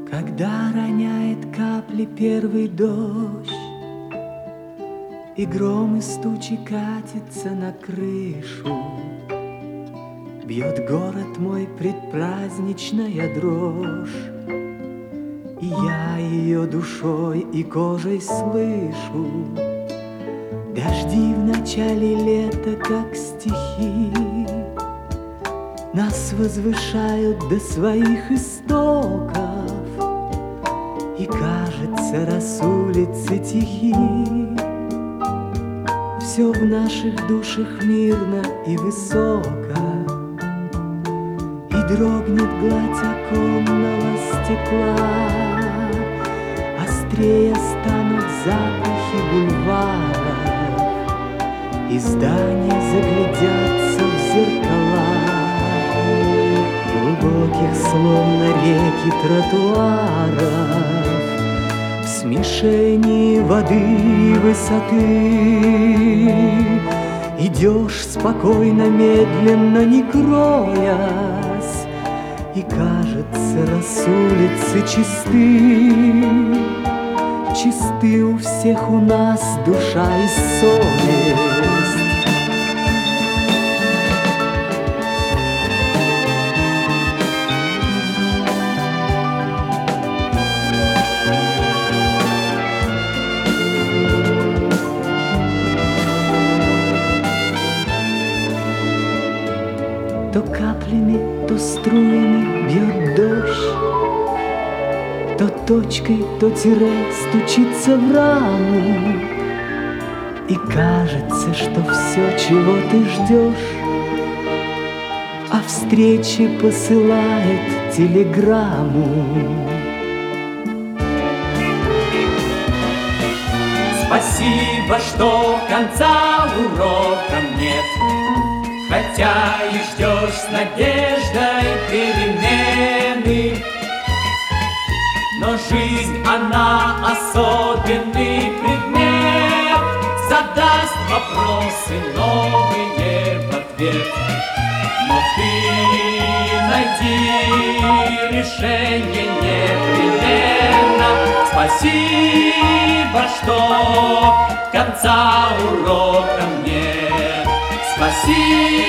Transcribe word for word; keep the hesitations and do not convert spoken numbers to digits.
Когда роняет капли первый дождь, и гром из тучи катится на крышу, бьет город мой предпраздничная дрожь, и я ее душой и кожей слышу. Дожди в начале лета, как стихи, нас возвышают до своих истоков, и кажется, раз улицы тихи, все в наших душах мирно и высоко, и дрогнет гладь оконного стекла, острее станут запахи бульвара, и здания заглядятся в зеркала, глубоких, словно реки, тротуаров, в смешении воды и высоты. Идешь спокойно, медленно, не кроясь, и кажется, раз улицы чисты, чисты у всех у нас душа и совесть. То каплями, то струями бьет дождь, то точкой, то тире стучится в раму, и кажется, что все, чего ты ждешь, о встрече посылает телеграмму. Спасибо, что конца урокам нет, хотя и ждешь с надеждой перемены. Но жизнь, она особенный предмет, задаст вопросы новые в ответ. Но ты найди решение непременно. Спасибо, что конца урокам нет. Спасибо.